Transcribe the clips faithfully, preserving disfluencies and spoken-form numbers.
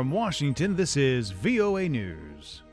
From Washington, this is V O A News.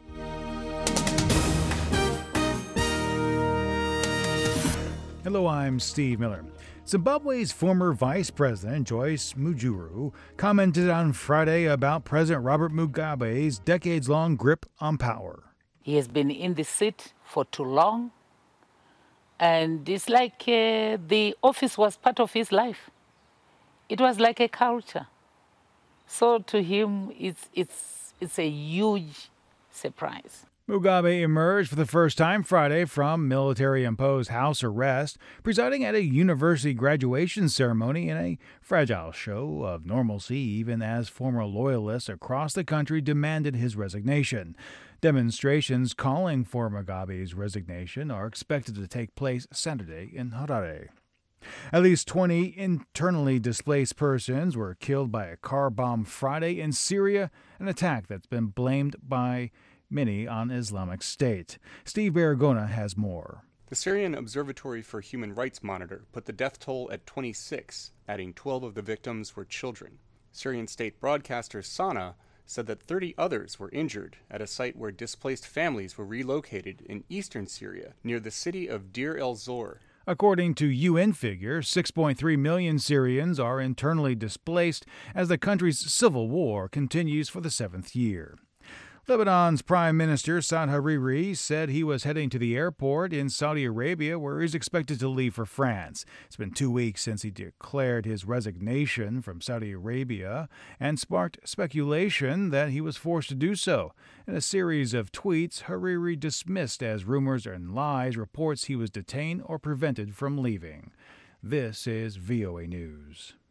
Hello, I'm Steve Miller. Zimbabwe's former vice president, Joyce Mujuru, commented on Friday about President Robert Mugabe's decades-long grip on power. He has been in the seat for too long, and it's like uh, the office was part of his life. It was like a culture. So to him, it's, it's, it's a huge surprise. Mugabe emerged for the first time Friday from military-imposed house arrest, presiding at a university graduation ceremony in a fragile show of normalcy, even as former loyalists across the country demanded his resignation. Demonstrations calling for Mugabe's resignation are expected to take place Saturday in Harare. At least twenty internally displaced persons were killed by a car bomb Friday in Syria, an attack that's been blamed by many on Islamic State. Steve Baragona has more. The Syrian Observatory for Human Rights Monitor put the death toll at twenty-six, adding twelve of the victims were children. Syrian state broadcaster Sana said that thirty others were injured at a site where displaced families were relocated in eastern Syria near the city of Deir el-Zor. According to U N figures, six point three million Syrians are internally displaced as the country's civil war continues for the seventh year. Lebanon's Prime Minister Saad Hariri said he was heading to the airport in Saudi Arabia, where he's expected to leave for France. It's been two weeks since he declared his resignation from Saudi Arabia and sparked speculation that he was forced to do so. In a series of tweets, Hariri dismissed as rumors and lies reports he was detained or prevented from leaving. This is V O A News.